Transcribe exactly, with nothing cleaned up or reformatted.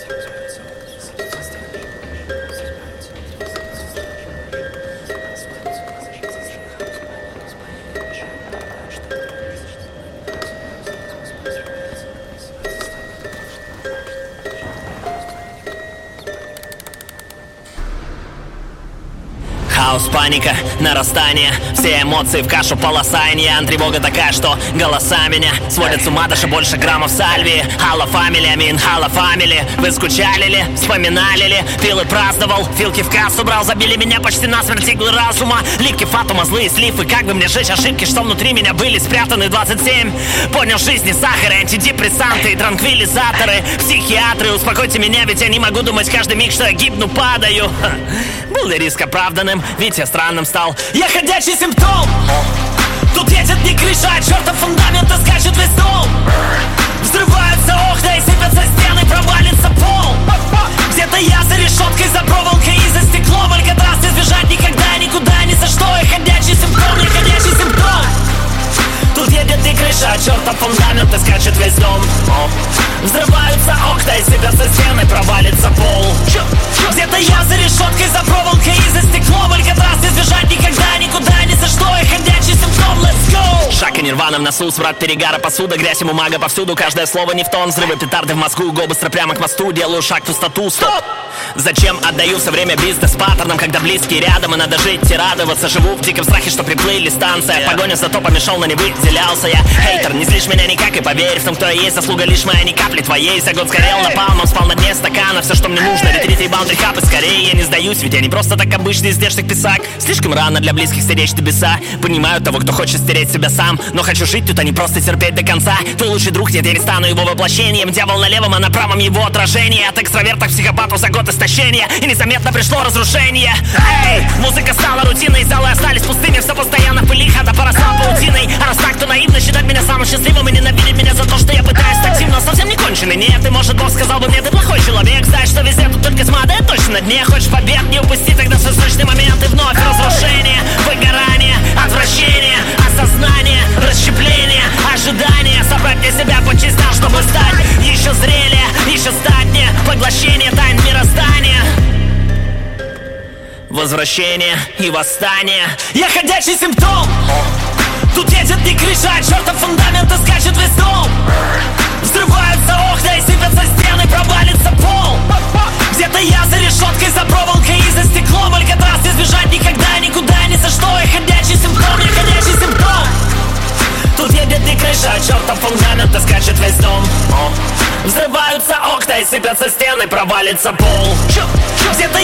Хаос, паника, нарастание, все эмоции в кашу полосания. Тревога такая, что голоса меня сводят с ума, даже больше граммов сальвии. Hello family, I mean hello family. Вы скучали ли, вспоминали ли? Пил и праздновал, филки в кассу брал. Забили меня почти насмерть иглы разума. Липкий фатума, злые слифы. Как бы мне жечь ошибки, что внутри меня были спрятаны двадцать семь. Понял, жизни сахар, антидепрессанты, транквилизаторы, психиатры. Успокойте меня, ведь я не могу думать каждый миг, что я гибну, падаю. Ха. Был ли риск оправданным? Ведь я странным стал. Я ходячий симптом. Тут едет не крыша, а чертов фундамент, и скачет весь дом. Взрываются окна и сыпятся стены, провалится пол. Где-то я за решеткой, за проволокой и за стеклом. Алькатрас не сбежать никогда, никуда, ни за что. Я ходячий симптом, я ходячий симптом. Тут едет не крыша, а чертов фундамент, и скачет весь дом. Взрываются окна и сыпятся стены, провалится пол. Где-то я за решеткой, за проволокой и за стеклом. Алькатрас не сбежать никогда, никуда, ни за что. Я ходячий симптом, let's go. Шаг и нирвана в носу, сврат перегара, посуда, грязь и бумага повсюду. Каждое слово не в тон, взрывы петарды в мозгу. Го быстро прямо к мосту, делаю шаг в пустоту, стоп. Зачем отдаю все время бизнес-паттернам, когда близкие рядом, и надо жить и радоваться. Живу в диком страхе, что приплыли станция. Погоня за топом мешал, но не выделялся я. Хейтер, не злишь меня никак, и поверь в том, кто я есть. Заслуга лишь моя, ни капли твоей. За год сгорел напалмом, спал на дне стакана. Все, что мне нужно, ретрит и баунтри хап. И скорее я не сдаюсь, ведь я не просто так обычный издержек писак. Слишком рано для близких стеречь небеса. Понимаю того, кто хочет стереть себя сам, но хочу жить тут, а не просто терпеть до конца. Твой лучший друг, нет, я не стану его воплощением. Дьявол на левом, а на правом его отражение. От экстравертов к психопату за год истощения. И незаметно пришло разрушение. Эй, музыка стала рутиной, залы остались пустыми. Все постоянно в пыли, хата поросла паутиной. А раз так, то наивно считать меня самым счастливым и ненавидеть меня за то, что я пытаюсь стать сильно. Совсем не конченый, нет, и может Бог сказал бы мне, ты плохой человек. Знаешь, что везде тут только тьма, да я точно на дне. Хочешь побед, не упусти тогда свой срочный момент. И вновь разрушение, выгорание, отвращение, осознание, расщепление, ожидание. Собрать для себя по частям, чтобы стать еще зрелее, еще статнее. Поглощение тайн мироздания, возвращение и восстание. Я ходячий симптом. Тут едет не крыша, а чертов фундамент, и скачет весь дом. Взрываются окна и сыпятся стены, провалится пол. Где-то я за решеткой, за проволокой и за стеклом. Алькатрас не сбежать никогда, никуда, ни за что. Я ходячий симптом, я ходячий симптом. Тут едет не крыша, а чертов фундамент, и скачет весь дом. Взрываются окна и сыпятся стены, провалится пол. Где-то